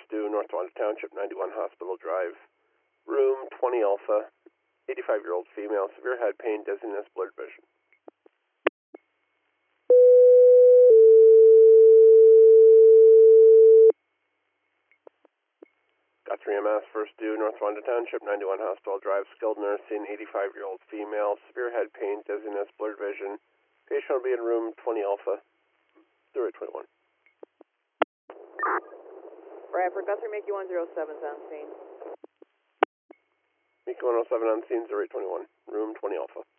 First due, North Wanda Township, 91 Hospital Drive, room 20 Alpha, 85-year-old female, severe head pain, dizziness, blurred vision. Got 3 MS, first due, North Wanda Township, 91 Hospital Drive, skilled nursing, 85-year-old female, severe head pain, dizziness, blurred vision. Patient will be in room 20 Alpha, 0821. Bradford, Guthrie, Mickey 107's on scene. Mickey 107 on scene, 0821, room 20 Alpha.